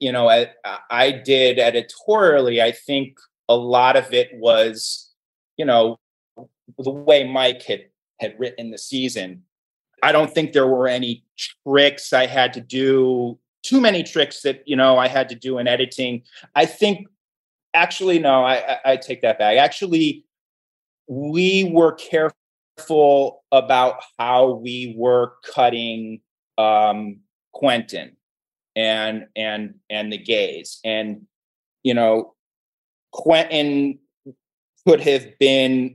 I did editorially, I think a lot of it was, the way Mike had written the season. I don't think there were any tricks I had to do, too many tricks that, I had to do in editing. I think, actually, no, I take that back. Actually, we were careful about how we were cutting Quentin and the gays. And, Quentin could have been,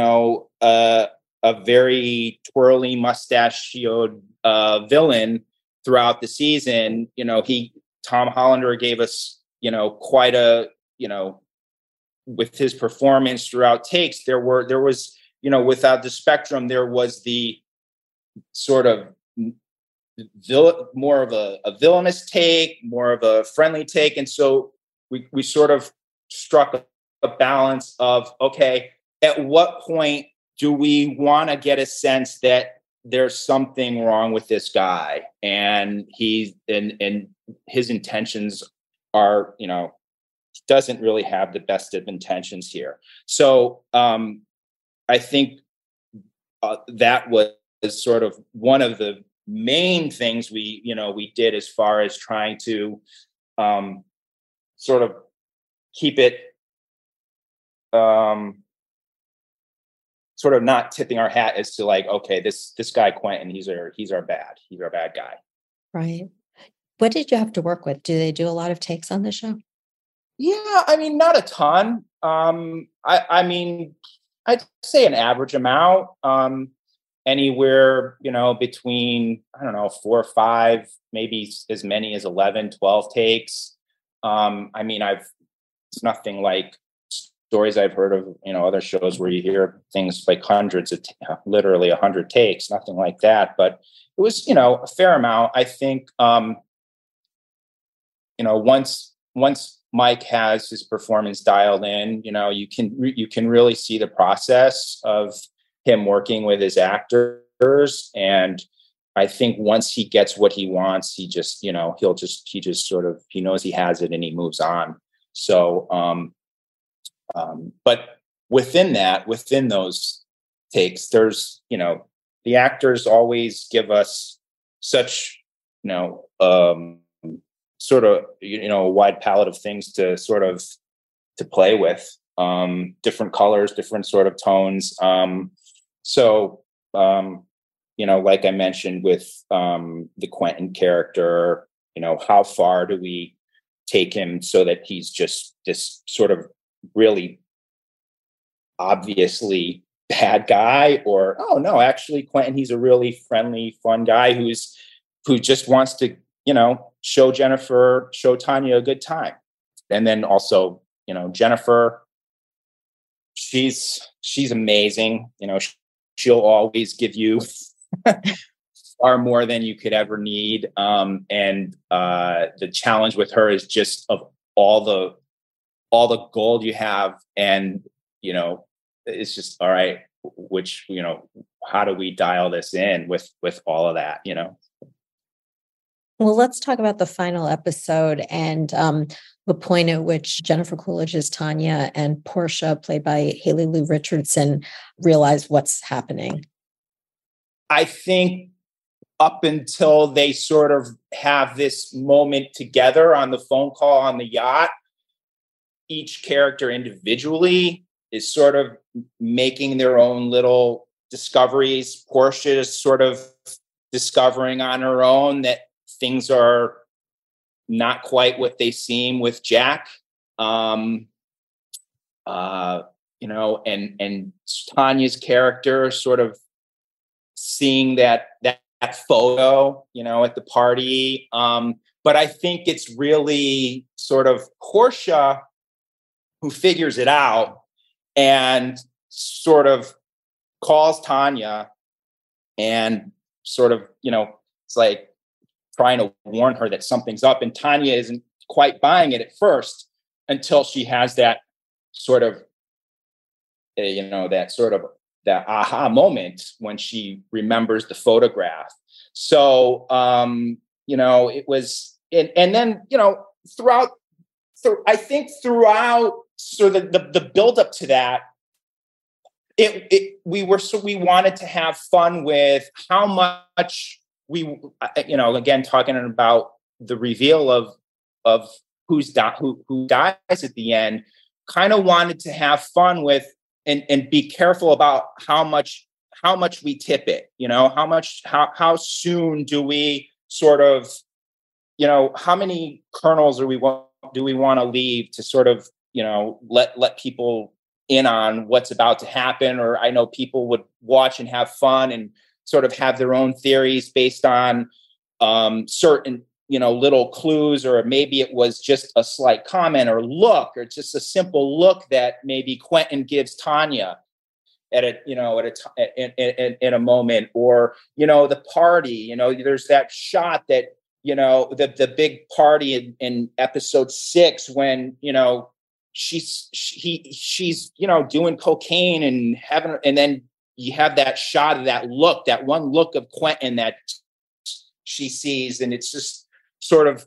a very twirly mustachioed villain throughout the season. Tom Hollander gave us, quite a, with his performance throughout takes, there was, without the spectrum, there was the sort of more of a villainous take, more of a friendly take. And so we sort of struck a balance of, okay, at what point do we want to get a sense that there's something wrong with this guy and and his intentions are, doesn't really have the best of intentions here. So I think that was sort of one of the main things we did as far as trying to sort of keep it sort of not tipping our hat as to like, okay, this guy Quentin, he's our bad guy. Right. What did you have to work with? Do they do a lot of takes on the show? Yeah, I mean, not a ton. I mean, I'd say an average amount. Anywhere, between, I don't know, 4 or 5, maybe as many as 11, 12 takes. I mean, it's nothing like stories I've heard of, other shows where you hear things like hundreds of, literally 100 takes, nothing like that. But it was, a fair amount. I think, once Mike has his performance dialed in, you can really see the process of him working with his actors. And I think once he gets what he wants, he just, he sort of, he knows he has it and he moves on. So, but within those takes, there's, the actors always give us such, sort of, a wide palette of things to sort of to play with, different colors, different sort of tones. Like I mentioned with the Quentin character, how far do we take him so that he's just this sort of really obviously bad guy, or, oh no, actually Quentin, he's a really friendly, fun guy who just wants to, show Tanya a good time. And then also, Jennifer, she's amazing. She'll always give you far more than you could ever need. And the challenge with her is just of all the gold you have. And, it's just, all right, which, how do we dial this in with all of that, Well, let's talk about the final episode and the point at which Jennifer Coolidge's Tanya and Portia, played by Haley Lou Richardson, realize what's happening. I think up until they sort of have this moment together on the phone call on the yacht, each character individually is sort of making their own little discoveries. Portia is sort of discovering on her own that things are not quite what they seem with Jack. And Tanya's character sort of seeing that photo, at the party. But I think it's really sort of Portia who figures it out and sort of calls Tanya and sort of, it's like trying to warn her that something's up. And Tanya isn't quite buying it at first until she has that sort of, that aha moment when she remembers the photograph. So, it was, and then, I think throughout the build up to that, we wanted to have fun with how much again, talking about the reveal of who dies at the end, kind of wanted to have fun with and be careful about how much we tip it, how soon do we sort of, how many kernels do we want to leave to sort of, let people in on what's about to happen. Or I know people would watch and have fun and sort of have their own theories based on certain, little clues, or maybe it was just a slight comment or look, or just a simple look that maybe Quentin gives Tanya in a moment, or, the party, there's that shot that, the big party in episode 6 when, she's doing cocaine and and then you have that shot of that one look of Quentin that she sees. And it's just sort of,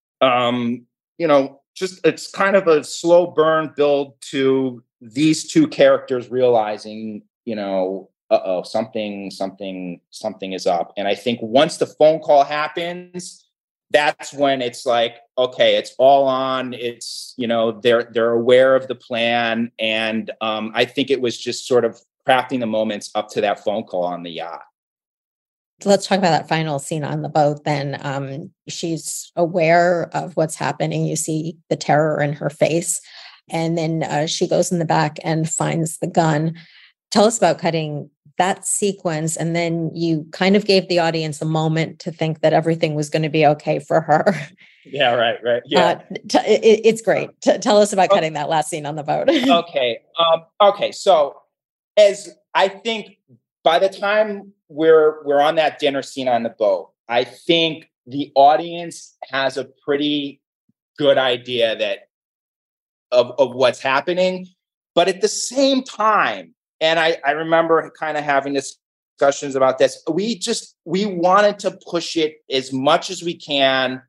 it's kind of a slow burn build to these two characters realizing, something is up. And I think once the phone call happens, that's when it's like, okay, it's all on. It's, they're aware of the plan. And I think it was just sort of crafting the moments up to that phone call on the yacht. Let's talk about that final scene on the boat then. She's aware of what's happening. You see the terror in her face. And then she goes in the back and finds the gun. Tell us about cutting that sequence. And then you kind of gave the audience a moment to think that everything was going to be okay for her. Yeah, right. Yeah. It's great. Tell us about cutting that last scene on the boat. Okay. So as I think by the time we're on that dinner scene on the boat, I think the audience has a pretty good idea of what's happening. But at the same time, and I remember kind of having discussions about this, we wanted to push it as much as we can,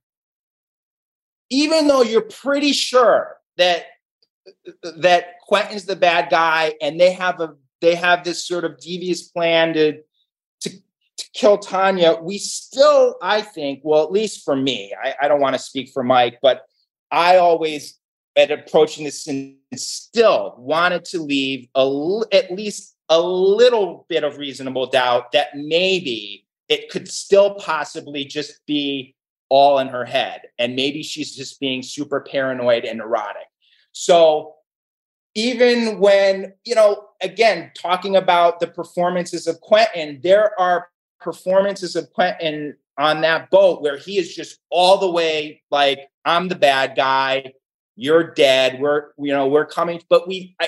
even though you're pretty sure that Quentin's the bad guy and they have this sort of devious plan to kill Tanya. We still, I think, well, at least for me, I don't want to speak for Mike, but I always, at approaching this, and still wanted to leave at least a little bit of reasonable doubt that maybe it could still possibly just be all in her head. And maybe she's just being super paranoid and neurotic. So even when, again, talking about the performances of Quentin, there are performances of Quentin on that boat where he is just all the way like, I'm the bad guy, you're dead, we're coming. But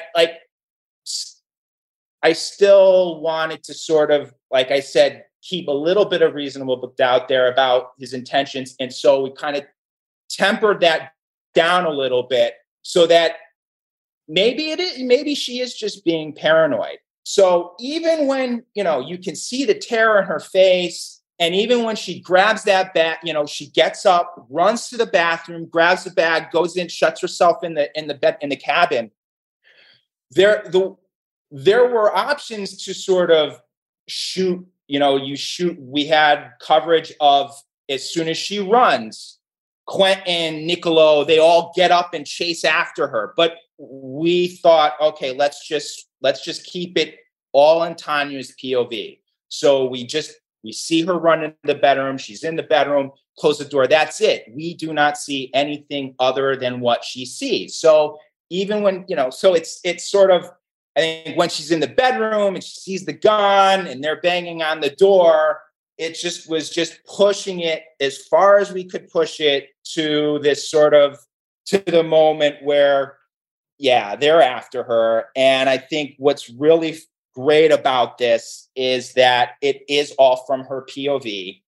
I still wanted to sort of, like I said, keep a little bit of reasonable doubt there about his intentions. And so we kind of tempered that down a little bit so that maybe she is just being paranoid. So even when, you can see the terror in her face, and even when she grabs that bag, she gets up, runs to the bathroom, grabs the bag, goes in, shuts herself in the cabin. There were options to sort of shoot, we had coverage of as soon as she runs, Quentin, Niccolo, they all get up and chase after her. But we thought, okay, let's just keep it all in Tanya's POV. So we see her run into the bedroom. She's in the bedroom, close the door. That's it. We do not see anything other than what she sees. So even when, so it's sort of, I think when she's in the bedroom and she sees the gun and they're banging on the door, it was just pushing it as far as we could push it to this sort of, to the moment where, yeah, they're after her. And I think what's really great about this is that it is all from her POV.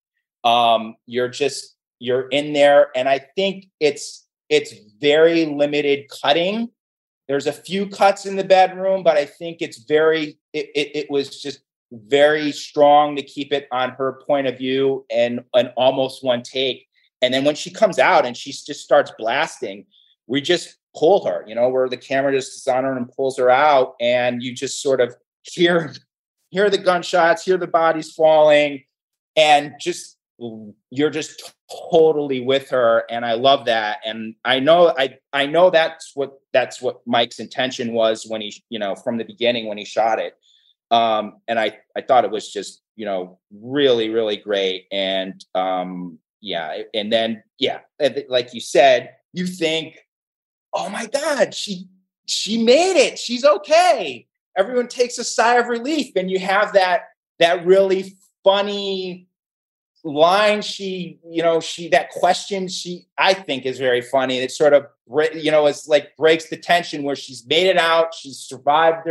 You're in there. And I think it's very limited cutting. There's a few cuts in the bedroom, but I think it was just very strong to keep it on her point of view and almost one take. And then when she comes out and she just starts blasting, we just pull her, where the camera just is on her and pulls her out. And you just sort of hear the gunshots, hear the bodies falling, and you're just totally with her. And I love that. And I know that's what Mike's intention was when he, from the beginning when he shot it. And I thought it was just, really, really great. And and then, like you said, you think, oh my God, she made it. She's okay. Everyone takes a sigh of relief. And you have that really funny line. That question, I think is very funny. It sort of, it's like breaks the tension where she's made it out. She's survived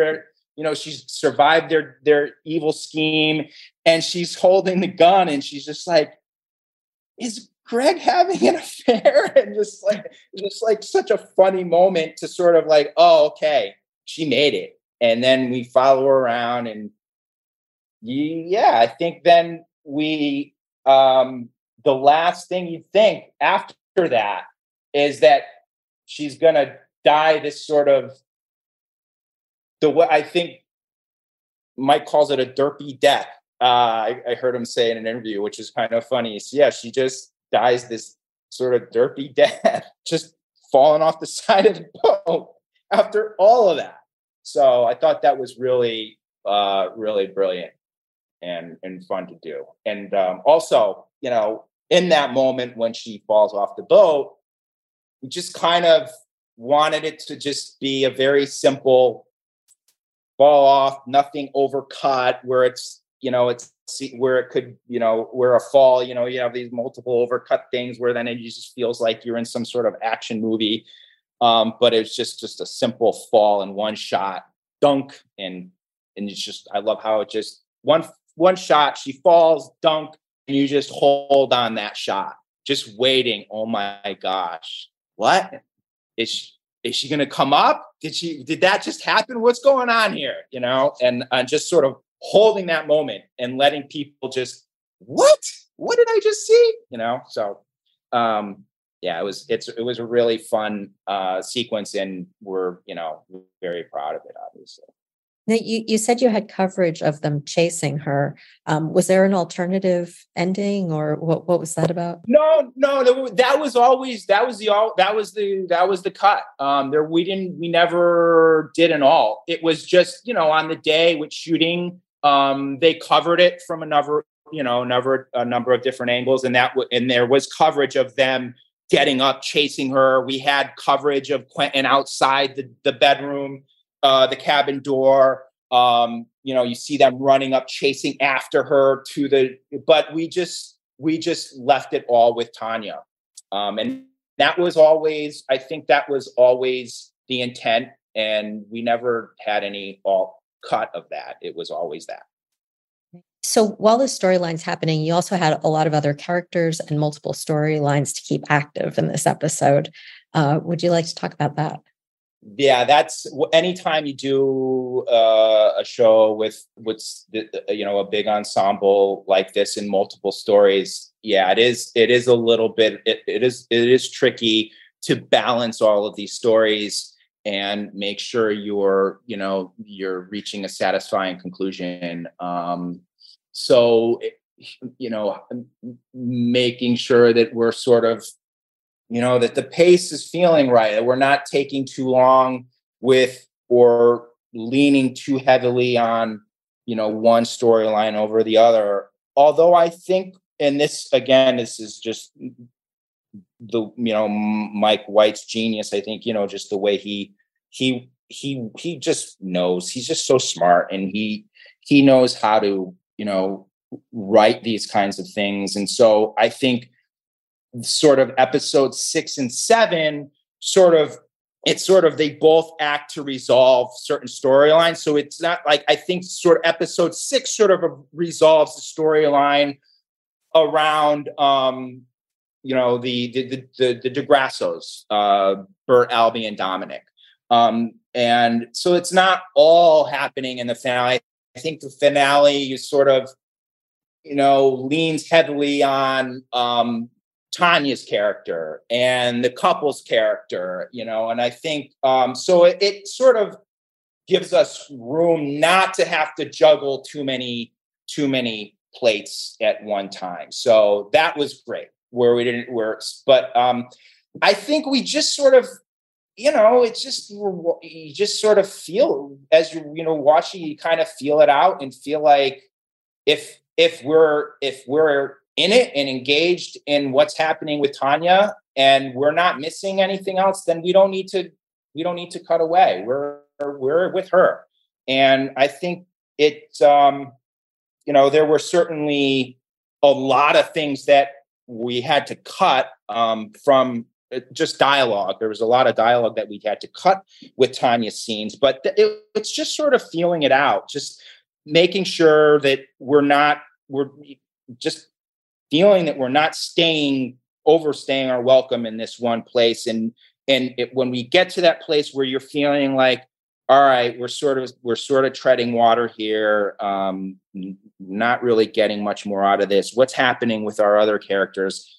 their evil scheme, and she's holding the gun and she's just like, is Greg having an affair? And just like such a funny moment to sort of like, oh, okay, she made it. And then we follow her around, and I think then we, the last thing you think after that is that she's going to die this sort of, the way I think Mike calls it, a derpy death. I heard him say in an interview, which is kind of funny. So she just dies this sort of derpy death, just falling off the side of the boat after all of that. So I thought that was really, really brilliant and fun to do. And also, in that moment when she falls off the boat, we just kind of wanted it to just be a very simple fall off, nothing overcut, where it's, where it could, where a fall, you have these multiple overcut things where then it just feels like you're in some sort of action movie. But it's just a simple fall in one shot, dunk. And it's just, I love how it just one shot, she falls, dunk, and you just hold on that shot, just waiting. Oh my gosh, what is she going to come up? Did that just happen? What's going on here? And just sort of holding that moment and letting people just, what did I just see? So, it was a really fun sequence, and we're, very proud of it, obviously. Now, you said you had coverage of them chasing her. Was there an alternative ending, or what was that about? No, that was the cut. We never did an all. It was just, on the day with shooting, they covered it from a number of different angles, and there was coverage of them getting up, chasing her. We had coverage of Quentin outside the bedroom, the cabin door. You see them running up, chasing after her but we just left it all with Tanya. And that was always, I think that was always the intent. And we never had any all cut of that. It was always that. So while the storyline's happening, you also had a lot of other characters and multiple storylines to keep active in this episode. Would you like to talk about that? Yeah, that's anytime you do a show with a big ensemble like this in multiple stories. Yeah, it is a little bit. It is tricky to balance all of these stories and make sure you're reaching a satisfying conclusion. So making sure that we're sort of, that the pace is feeling right, that we're not taking too long with or leaning too heavily on, one storyline over the other. Although I think, and this is just the, Mike White's genius. I think, just the way he just knows, he's just so smart, and he knows how to, write these kinds of things. And so I think sort of episodes 6 and 7 they both act to resolve certain storylines. So it's not like, I think sort of episode 6 sort of resolves the storyline around, the DeGrassos, Bert, Albie, and Dominic. And so it's not all happening in the finale. I think the finale is sort of, leans heavily on Tanya's character and the couple's character, you know, and I think so it sort of gives us room not to have to juggle too many plates at one time. So that was great where we didn't work. But I think we just sort of, you know, it's just, you just sort of feel as you know, watching, you kind of feel it out and feel like if we're in it and engaged in what's happening with Tanya and we're not missing anything else, then we don't need to cut away. We're with her. And I think it, you know, there were certainly a lot of things that we had to cut from just dialogue. There was a lot of dialogue that we had to cut with Tanya's scenes, but it's just sort of feeling it out, just making sure that we're just feeling that we're not overstaying our welcome in this one place. And when we get to that place where you're feeling like, all right, we're sort of treading water here, not really getting much more out of this. What's happening with our other characters?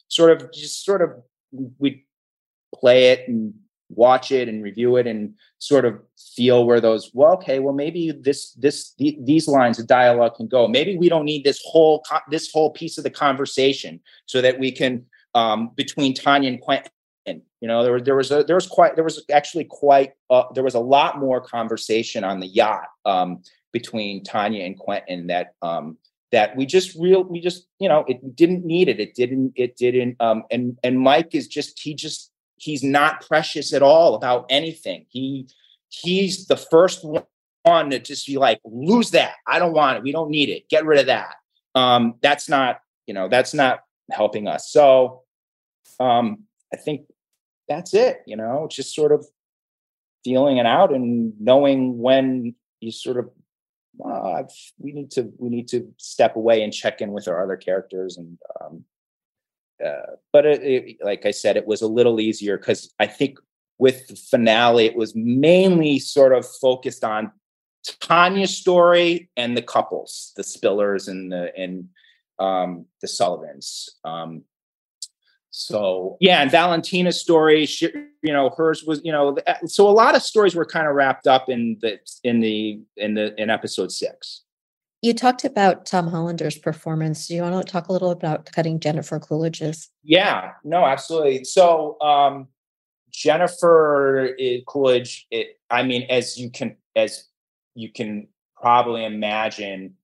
We play it and watch it and review it and sort of feel where maybe these lines of dialogue can go. Maybe we don't need this whole piece of the conversation so that we can between Tanya and Quentin. You know, there was a lot more conversation on the yacht between Tanya and Quentin that we just you know, it didn't need it. It didn't. And Mike is he's not precious at all about anything. He's the first one to just be like, lose that. I don't want it. We don't need it. Get rid of that. That's not helping us. So I think that's it, you know, just sort of feeling it out and knowing when you sort of, we need to step away and check in with our other characters. And, but like I said, it was a little easier because I think with the finale, it was mainly sort of focused on Tanya's story and the couples, the Spillers and the Sullivans. So yeah, and Valentina's story, you know, hers was, you know, so a lot of stories were kind of wrapped up in episode 6. You talked about Tom Hollander's performance. Do you want to talk a little about cutting Jennifer Coolidge's? Yeah, no, absolutely. So Jennifer Coolidge, I mean, as you can probably imagine,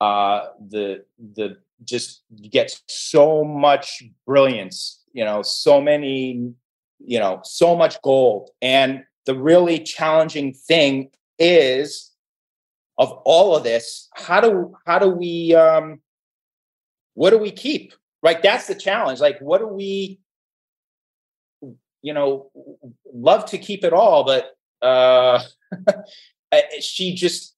just get so much brilliance, you know, so many, you know, so much gold. And the really challenging thing is, of all of this, how do we what do we keep? Right? That's the challenge. Like, what do we, you know, love to keep it all, but she just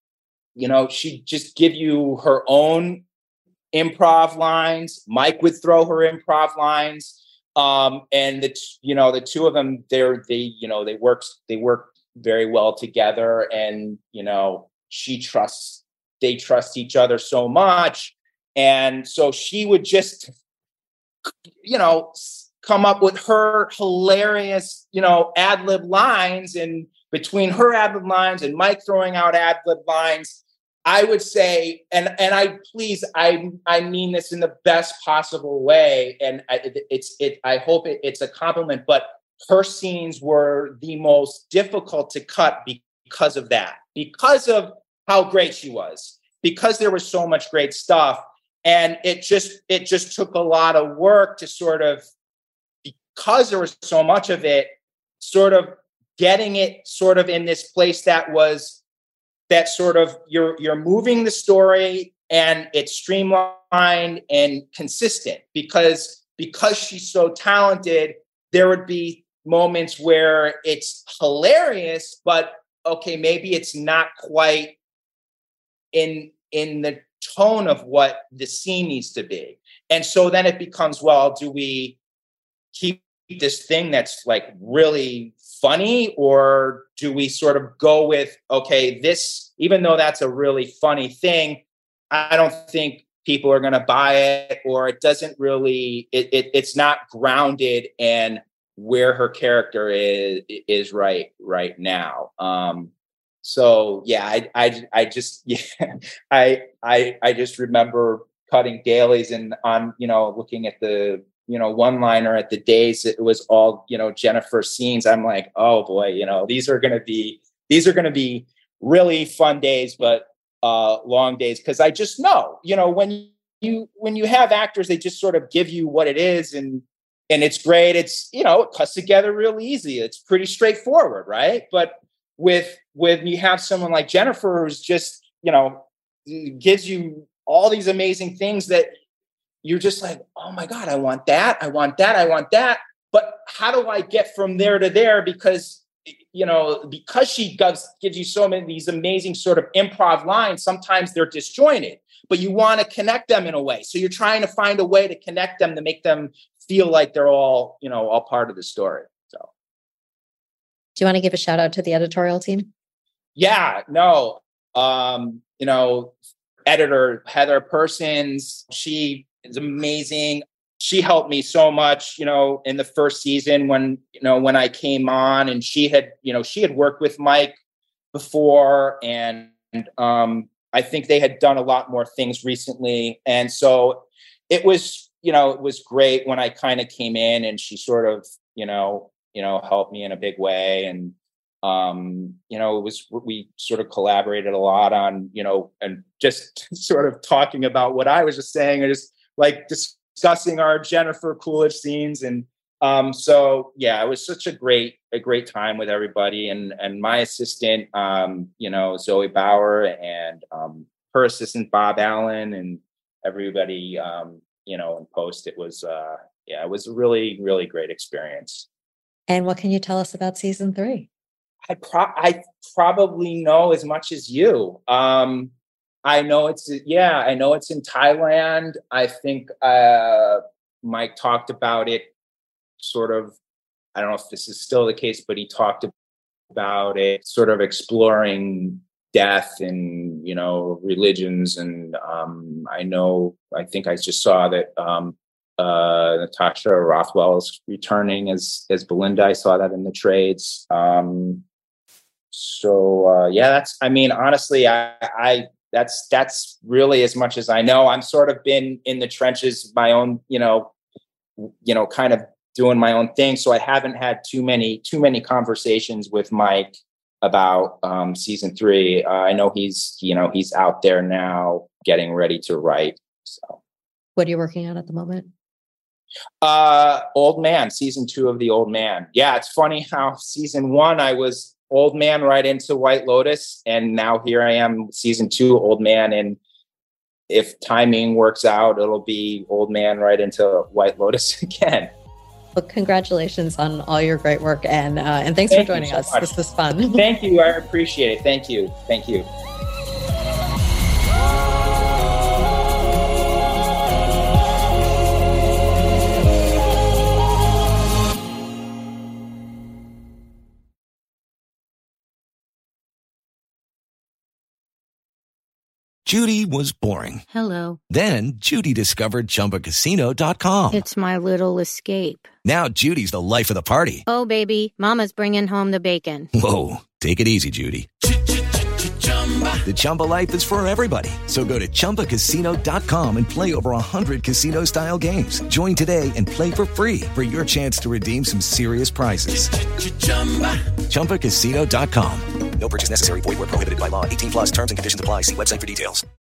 give you her own improv lines. Mike would throw her improv lines. And the two of them, they work very well together. And, you know, they trust each other so much. And so she would just, you know, come up with her hilarious, you know, ad-lib lines, and between her ad-lib lines and Mike throwing out ad-lib lines, I would say, and I mean this in the best possible way, and I hope it's a compliment, but her scenes were the most difficult to cut because of that, because of how great she was, because there was so much great stuff, and it just took a lot of work to sort of, because there was so much of it, sort of getting it sort of in this place that sort of you're moving the story and it's streamlined and consistent, because she's so talented. There would be moments where it's hilarious, but okay, maybe it's not quite in the tone of what the scene needs to be. And so then it becomes, well, do we keep this thing that's like really funny, or do we sort of go with, okay, this, even though that's a really funny thing, I don't think people are going to buy it, or it doesn't really, it's not grounded in where her character is right now. So yeah, I just remember cutting dailies and on, looking at the, one-liner at the days, it was all, Jennifer scenes. I'm like, oh boy, these are going to be really fun days, but long days. Cause I just know, when you have actors, they just sort of give you what it is and it's great. It's, it cuts together real easy. It's pretty straightforward. Right. But when you have someone like Jennifer, who's just, gives you all these amazing things that you're just like, oh my God, I want that. I want that. I want that. But how do I get from there to there? Because, because she gives you so many, these amazing sort of improv lines, sometimes they're disjointed, but you want to connect them in a way. So you're trying to find a way to connect them to make them feel like they're all, all part of the story. So. Do you want to give a shout out to the editorial team? Yeah, no. Editor Heather Persons, she is amazing. She helped me so much, in the first season when I came on, and she had worked with Mike before, and I think they had done a lot more things recently. And so it was great when I kind of came in, and she sort of, helped me in a big way. And, we sort of collaborated a lot on, and just sort of talking about what I was just saying, or just like discussing our Jennifer Coolidge scenes. And so, yeah, it was such a great time with everybody. And my assistant, Zoe Bauer, and her assistant, Bob Allen, and everybody, in post. It was, it was a really, really great experience. And what can you tell us about season 3? I probably know as much as you. I know it's in Thailand. I think Mike talked about it sort of, I don't know if this is still the case, but he talked about it sort of exploring death and, religions. And I think I just saw that Natasha Rothwell is returning as Belinda. I saw that in the trades. Honestly, that's really as much as I know. I'm sort of been in the trenches, my own, kind of doing my own thing. So I haven't had too many conversations with Mike about season 3. I know he's out there now getting ready to write. So what are you working on at the moment? Old Man, season 2 of The Old Man. Yeah, it's funny how season 1 I was Old Man right into White Lotus, and now here I am, season 2, Old Man. And if timing works out, it'll be Old Man right into White Lotus again. Well, congratulations on all your great work, and thanks for joining us. This was fun. Thank you. I appreciate it. Thank you. Thank you. Judy was boring. Hello. Then Judy discovered ChumbaCasino.com. It's my little escape. Now Judy's the life of the party. Oh, baby, mama's bringing home the bacon. Whoa, take it easy, Judy. The Chumba life is for everybody. So go to ChumbaCasino.com and play over 100 casino-style games. Join today and play for free for your chance to redeem some serious prizes. ChumbaCasino.com. No purchase necessary. Void where prohibited by law. 18+ terms and conditions apply. See website for details.